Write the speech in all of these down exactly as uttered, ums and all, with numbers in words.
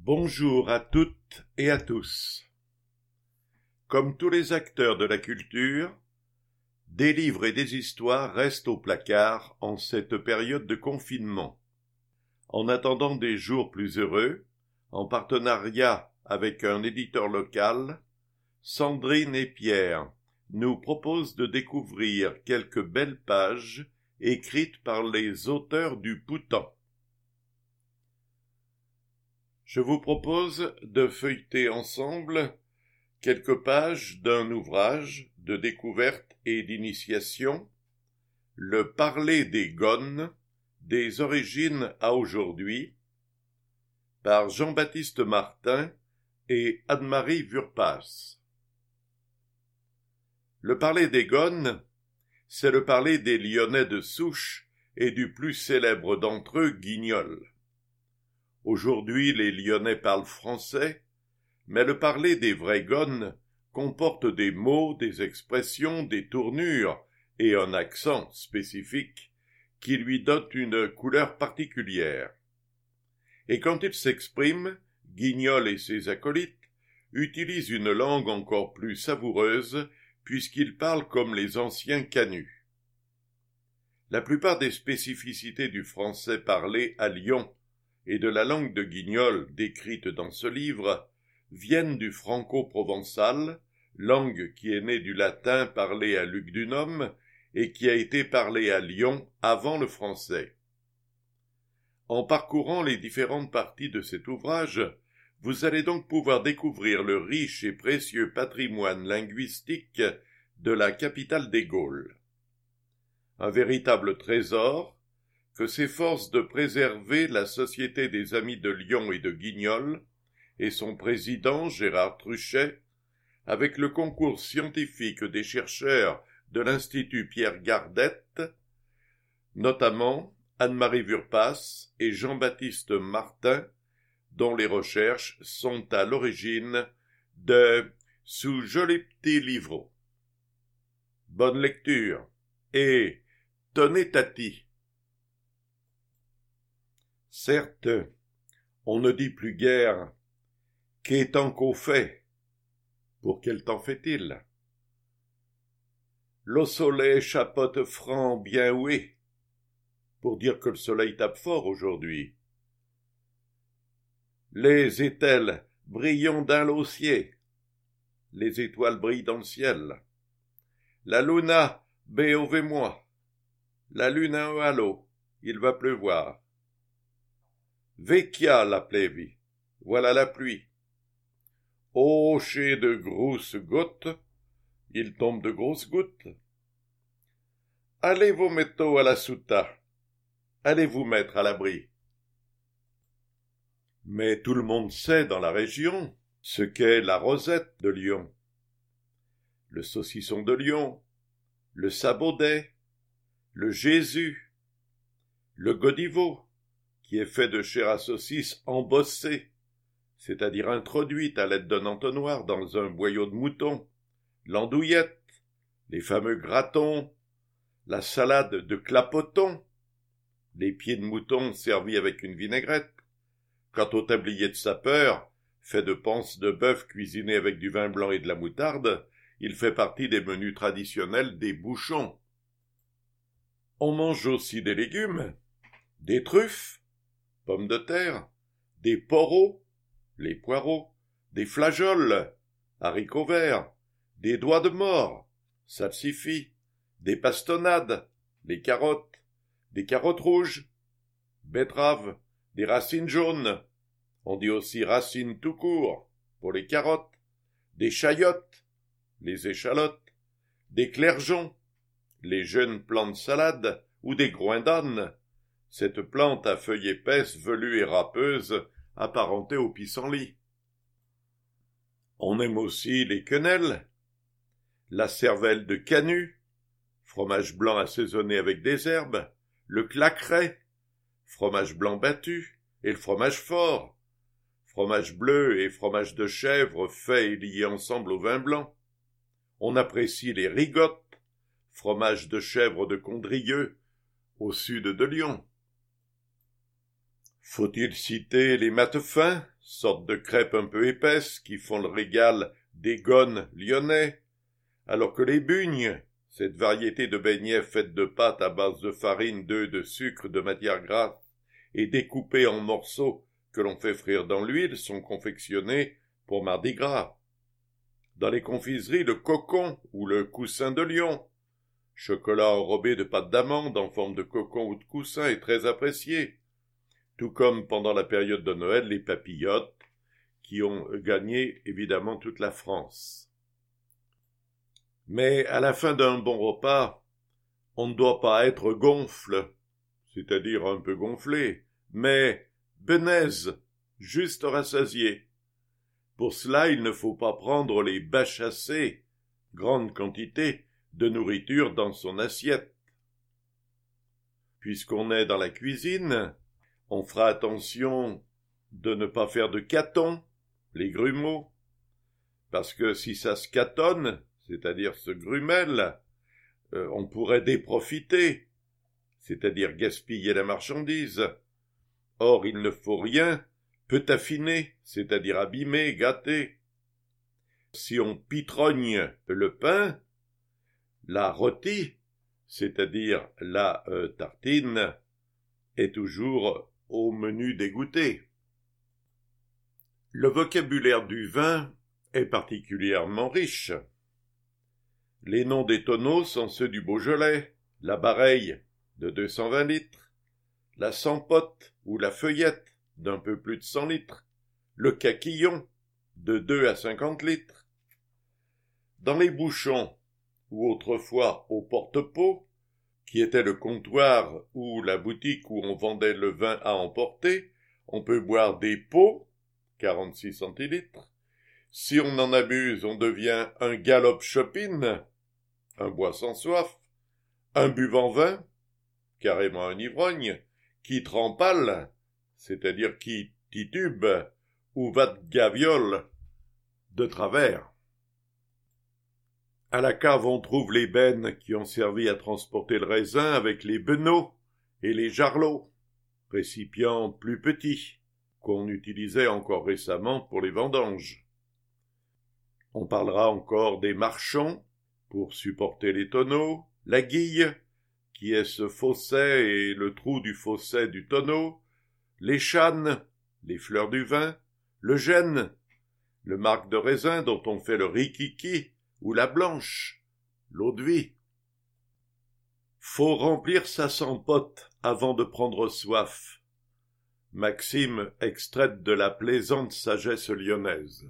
Bonjour à toutes et à tous. Comme tous les acteurs de la culture, des livres et des histoires restent au placard en cette période de confinement. En attendant des jours plus heureux, en partenariat avec un éditeur local, Sandrine et Pierre nous proposent de découvrir quelques belles pages écrites par les auteurs du Poutan. Je vous propose de feuilleter ensemble quelques pages d'un ouvrage de découverte et d'initiation, Le Parler des Gones, des origines à aujourd'hui, par Jean-Baptiste Martin et Anne-Marie Wurpas. Le Parler des Gones, c'est le parler des Lyonnais de souche et du plus célèbre d'entre eux, Guignol. Aujourd'hui, les Lyonnais parlent français, mais le parler des vrais Gones comporte des mots, des expressions, des tournures et un accent spécifique qui lui donnent une couleur particulière. Et quand il s'exprime, Guignol et ses acolytes utilisent une langue encore plus savoureuse puisqu'ils parlent comme les anciens canuts. La plupart des spécificités du français parlé à Lyon et de la langue de Guignol décrite dans ce livre viennent du franco-provençal, langue qui est née du latin parlé à Lugdunum et qui a été parlée à Lyon avant le français. En parcourant les différentes parties de cet ouvrage, vous allez donc pouvoir découvrir le riche et précieux patrimoine linguistique de la capitale des Gaules. Un véritable trésor que s'efforce de préserver la Société des Amis de Lyon et de Guignol et son président Gérard Truchet, avec le concours scientifique des chercheurs de l'Institut Pierre Gardette, notamment Anne-Marie Wurpas et Jean-Baptiste Martin, dont les recherches sont à l'origine de « Sous joli petit livreau ». Bonne lecture et tenez tati. Certes, on ne dit plus guère « Qu'étant qu'au fait ?» Pour quel temps fait-il? Le soleil chapote franc bien oué, pour dire que le soleil tape fort aujourd'hui. Les ételles brillent dans l'ocier, les étoiles brillent dans le ciel. La luna béove moi, la lune a un halo, il va pleuvoir. Vecchia la plevi, voilà la pluie. Ô chez de grosses gouttes, il tombe de grosses gouttes. Allez vous mettre à la souta, allez vous mettre à l'abri. Mais tout le monde sait dans la région ce qu'est la rosette de Lyon, le saucisson de Lyon, le sabaudet, le Jésus, le godiveau, qui est fait de chair à saucisse embossée, c'est-à-dire introduite à l'aide d'un entonnoir dans un boyau de mouton, l'andouillette, les fameux gratons, la salade de clapoton, les pieds de mouton servis avec une vinaigrette. Quant au tablier de sapeur, fait de panse de bœuf cuisiné avec du vin blanc et de la moutarde, il fait partie des menus traditionnels des bouchons. On mange aussi des légumes, des truffes, pommes de terre, des poros, les poireaux, des flageoles, haricots verts, des doigts de mort, salsifis, des pastonnades, des carottes, des carottes rouges, betteraves, des racines jaunes, on dit aussi racines tout court, pour les carottes, des chayottes, les échalotes, des clergeons, les jeunes plantes salades ou des groins d'âne, cette plante à feuilles épaisses, velues et râpeuses, apparentée au pissenlit. On aime aussi les quenelles, la cervelle de canut, fromage blanc assaisonné avec des herbes, le claqueret, fromage blanc battu, et le fromage fort, fromage bleu et fromage de chèvre faits et liés ensemble au vin blanc. On apprécie les rigottes, fromage de chèvre de Condrieu, au sud de Lyon. Faut-il citer les matefins, sorte de crêpes un peu épaisses qui font le régal des gones lyonnais, alors que les bugnes, cette variété de beignets faite de pâte à base de farine, d'œufs, de sucre, de matière grasse et découpés en morceaux que l'on fait frire dans l'huile, sont confectionnés pour Mardi Gras. Dans les confiseries, le cocon ou le coussin de Lyon, chocolat enrobé de pâte d'amande en forme de cocon ou de coussin, est très apprécié, tout comme pendant la période de Noël les papillotes, qui ont gagné évidemment toute la France. Mais à la fin d'un bon repas, on ne doit pas être gonfle, c'est-à-dire un peu gonflé, mais benaise, juste rassasié. Pour cela, il ne faut pas prendre les bachasser, grande quantité de nourriture dans son assiette. Puisqu'on est dans la cuisine, on fera attention de ne pas faire de caton, les grumeaux, parce que si ça se catonne, c'est-à-dire se grumelle, euh, on pourrait déprofiter, c'est-à-dire gaspiller la marchandise. Or, il ne faut rien peut affiner, c'est-à-dire abîmer, gâter. Si on pitrogne le pain, la rôtie, c'est-à-dire la euh, tartine, est toujours au menu dégoûté. Le vocabulaire du vin est particulièrement riche. Les noms des tonneaux sont ceux du Beaujolais, la Bareille de deux cent vingt litres, la Sampote ou la Feuillette d'un peu plus de cent litres, le Caquillon de deux à cinquante litres. Dans les bouchons, ou autrefois au porte-pot, qui était le comptoir ou la boutique où on vendait le vin à emporter, on peut boire des pots, quarante-six centilitres. Si on en abuse, on devient un gallop shopping, un bois sans soif, un buvant vin, carrément un ivrogne, qui trempale, c'est-à-dire qui titube, ou va de gaviole, de travers. À la cave, on trouve les bennes qui ont servi à transporter le raisin avec les benneaux et les jarlots, récipients plus petits, qu'on utilisait encore récemment pour les vendanges. On parlera encore des marchons, pour supporter les tonneaux, la guille, qui est ce fosset et le trou du fosset du tonneau, les chânes, les fleurs du vin, le gêne, le marc de raisin dont on fait le rikiki, ou la blanche, l'eau de vie. Faut remplir sa sampote avant de prendre soif. Maxime extraite de la plaisante sagesse lyonnaise.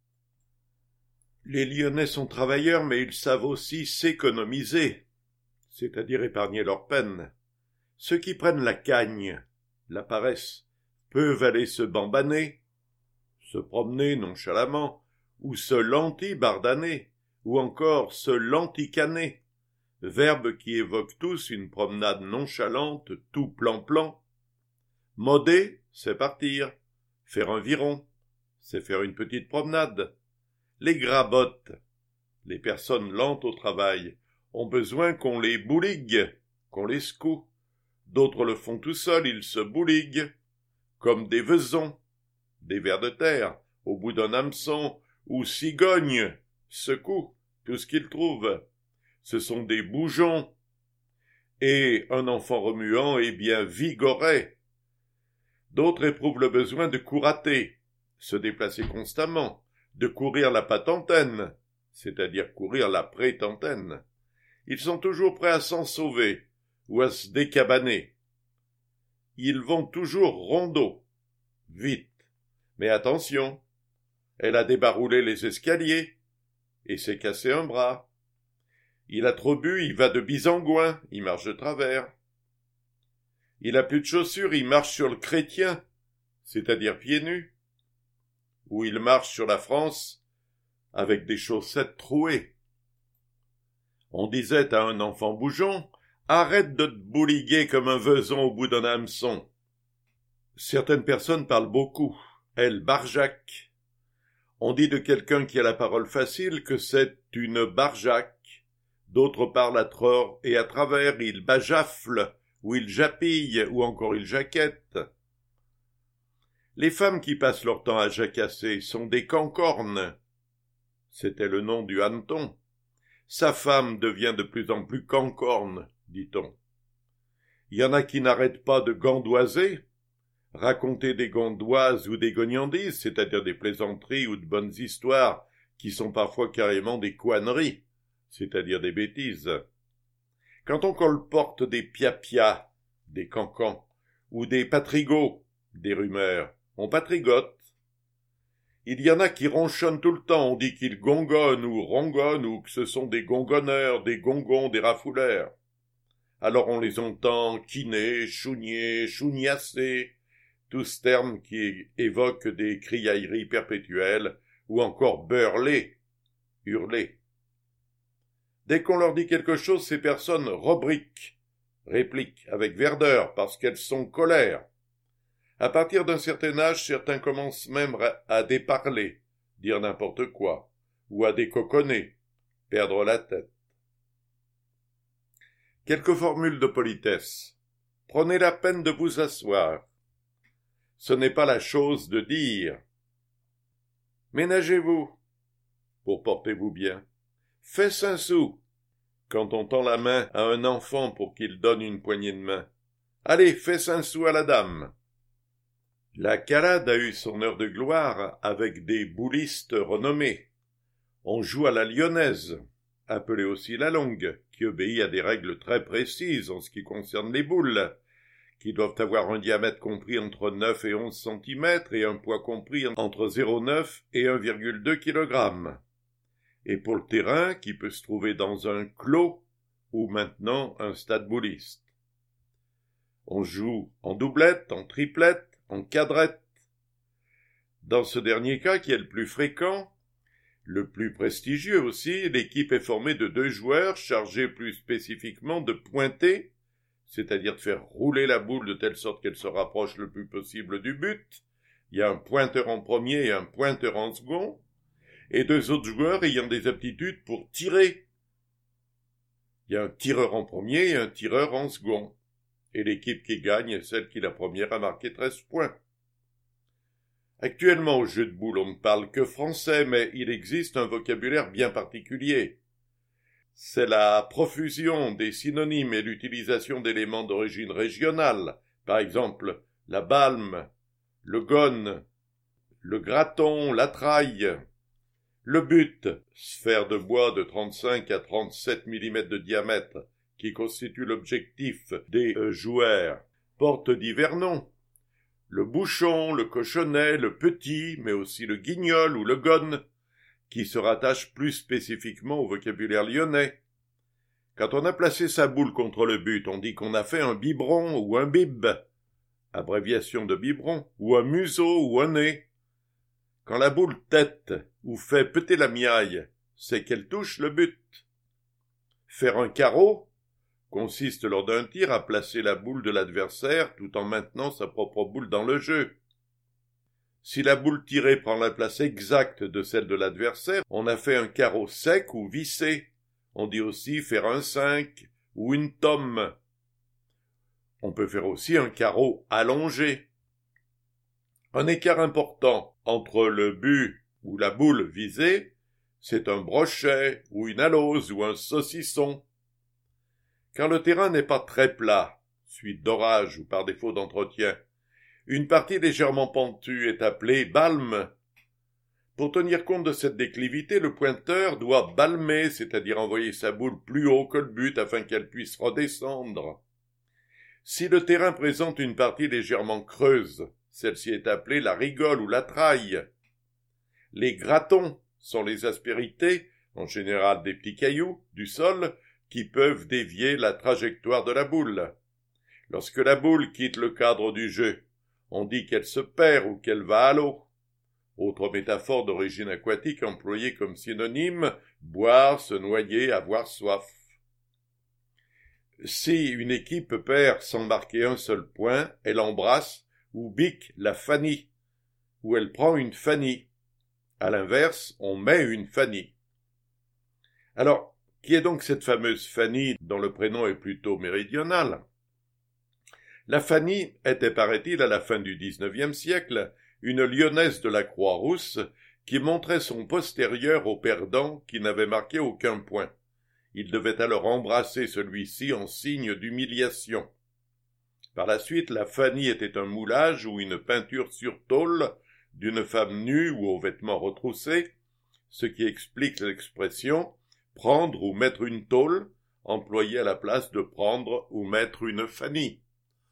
Les Lyonnais sont travailleurs, mais ils savent aussi s'économiser, c'est-à-dire épargner leur peine. Ceux qui prennent la cagne, la paresse, peuvent aller se bambaner, se promener nonchalamment, ou se lanti-bardaner, ou encore se lanticaner, verbes qui évoquent tous une promenade nonchalante, tout plan-plan. Moder, c'est partir. Faire un viron, c'est faire une petite promenade. Les grabottes, les personnes lentes au travail, ont besoin qu'on les bouligue, qu'on les secoue. D'autres le font tout seuls, ils se bouliguent, comme des vesons, des vers de terre, au bout d'un hameçon, ou cigognes, secouent tout ce qu'ils trouvent. Ce sont des bougeons. Et un enfant remuant est bien vigoré. D'autres éprouvent le besoin de courater, se déplacer constamment, de courir la patentaine, c'est-à-dire courir la prétentaine. Ils sont toujours prêts à s'en sauver, ou à se décabaner. Ils vont toujours rondeau, vite. Mais attention, elle a débaroulé les escaliers, et s'est cassé un bras. Il a trop bu, il va de bisangouin, il marche de travers. Il a plus de chaussures, il marche sur le chrétien, c'est-à-dire pieds nus. Ou il marche sur la France avec des chaussettes trouées. On disait à un enfant bougeon, « Arrête de te bouliguer comme un veson au bout d'un hameçon. » Certaines personnes parlent beaucoup, elles barjaquent. On dit de quelqu'un qui a la parole facile que c'est une barjaque. D'autres parlent à tort et à travers, ils bajaflent, ou ils japillent, ou encore ils jaquettent. Les femmes qui passent leur temps à jacasser sont des cancornes. C'était le nom du hanneton. Sa femme devient de plus en plus cancorne, dit-on. Il y en a qui n'arrêtent pas de gandoiser, raconter des gandoises ou des gognandises, c'est-à-dire des plaisanteries ou de bonnes histoires, qui sont parfois carrément des couanneries, c'est-à-dire des bêtises. Quand on colporte des piapias, des cancans, ou des patrigots, des rumeurs, on patrigote. Il y en a qui ronchonnent tout le temps, on dit qu'ils gongonnent ou rongonnent, ou que ce sont des gongonneurs, des gongons, des rafouleurs. Alors on les entend quiner, chougner, chougnasser, tous termes qui évoquent des criailleries perpétuelles, ou encore beurler, hurler. Dès qu'on leur dit quelque chose, ces personnes rebriquent, répliquent avec verdeur, parce qu'elles sont colères. À partir d'un certain âge, certains commencent même à déparler, dire n'importe quoi, ou à décoconner, perdre la tête. Quelques formules de politesse. Prenez la peine de vous asseoir. Ce n'est pas la chose de dire. Ménagez-vous, pour portez-vous bien. Fais un sou, quand on tend la main à un enfant pour qu'il donne une poignée de main. Allez, fais un sou à la dame. La calade a eu son heure de gloire avec des boulistes renommés. On joue à la lyonnaise, appelée aussi la longue, qui obéit à des règles très précises en ce qui concerne les boules, qui doivent avoir un diamètre compris entre neuf et onze centimètres et un poids compris entre zéro virgule neuf et un virgule deux kilogrammes. Et pour le terrain, qui peut se trouver dans un clos ou maintenant un stade bouliste. On joue en doublette, en triplette, en quadrette. Dans ce dernier cas, qui est le plus fréquent, le plus prestigieux aussi, l'équipe est formée de deux joueurs chargés plus spécifiquement de pointer, c'est-à-dire de faire rouler la boule de telle sorte qu'elle se rapproche le plus possible du but. Il y a un pointeur en premier et un pointeur en second, et deux autres joueurs ayant des aptitudes pour tirer. Il y a un tireur en premier et un tireur en second, et l'équipe qui gagne est celle qui la première a marqué treize points. Actuellement, au jeu de boules, on ne parle que français, mais il existe un vocabulaire bien particulier. C'est la profusion des synonymes et l'utilisation d'éléments d'origine régionale, par exemple la balme, le gonne, le graton, la traille. Le but, sphère de bois de trente-cinq à trente-sept millimètres de diamètre, qui constitue l'objectif des euh, joueurs, porte divers noms. Le bouchon, le cochonnet, le petit, mais aussi le guignol ou le gonne, qui se rattache plus spécifiquement au vocabulaire lyonnais. Quand on a placé sa boule contre le but, on dit qu'on a fait un biberon ou un bib, abréviation de biberon, ou un museau ou un nez. Quand la boule tête ou fait péter la miaille, c'est qu'elle touche le but. Faire un carreau consiste lors d'un tir à placer la boule de l'adversaire tout en maintenant sa propre boule dans le jeu. Si la boule tirée prend la place exacte de celle de l'adversaire, on a fait un carreau sec ou vissé. On dit aussi faire un cinq ou une tome. On peut faire aussi un carreau allongé. Un écart important entre le but ou la boule visée, c'est un brochet ou une alose ou un saucisson. Quand le terrain n'est pas très plat, suite d'orage ou par défaut d'entretien, une partie légèrement pentue est appelée balme. Pour tenir compte de cette déclivité, le pointeur doit balmer, c'est-à-dire envoyer sa boule plus haut que le but afin qu'elle puisse redescendre. Si le terrain présente une partie légèrement creuse, celle-ci est appelée la rigole ou la traille. Les gratons sont les aspérités, en général des petits cailloux, du sol, qui peuvent dévier la trajectoire de la boule. Lorsque la boule quitte le cadre du jeu, on dit qu'elle se perd ou qu'elle va à l'eau. Autre métaphore d'origine aquatique employée comme synonyme, boire, se noyer, avoir soif. Si une équipe perd sans marquer un seul point, elle embrasse ou bique la fanny, ou elle prend une fanny. À l'inverse, on met une fanny. Alors, qui est donc cette fameuse Fanny dont le prénom est plutôt méridional? La Fanny était, paraît-il, à la fin du dix-neuvième siècle, une lyonnaise de la Croix-Rousse qui montrait son postérieur au perdant qui n'avait marqué aucun point. Il devait alors embrasser celui-ci en signe d'humiliation. Par la suite, la Fanny était un moulage ou une peinture sur tôle d'une femme nue ou aux vêtements retroussés, ce qui explique l'expression « prendre ou mettre une tôle » employée à la place de prendre ou mettre une Fanny.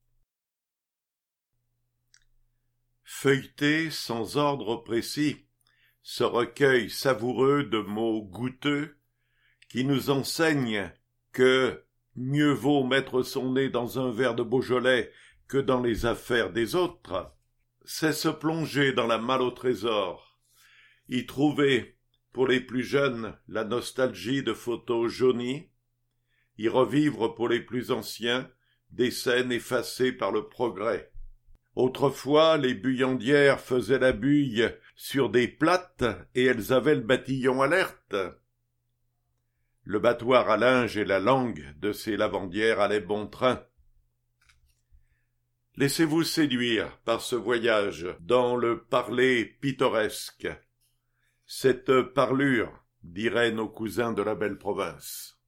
Feuilleter sans ordre précis ce recueil savoureux de mots goûteux qui nous enseigne que mieux vaut mettre son nez dans un verre de Beaujolais que dans les affaires des autres, c'est se plonger dans la malle au trésor, y trouver, pour les plus jeunes, la nostalgie de photos jaunies, y revivre pour les plus anciens des scènes effacées par le progrès. Autrefois, les buyandières faisaient la buille sur des plates et elles avaient le bâtillon alerte. Le battoir à linge et la langue de ces lavandières allaient bon train. Laissez-vous séduire par ce voyage dans le parler pittoresque, cette parlure, diraient nos cousins de la belle province.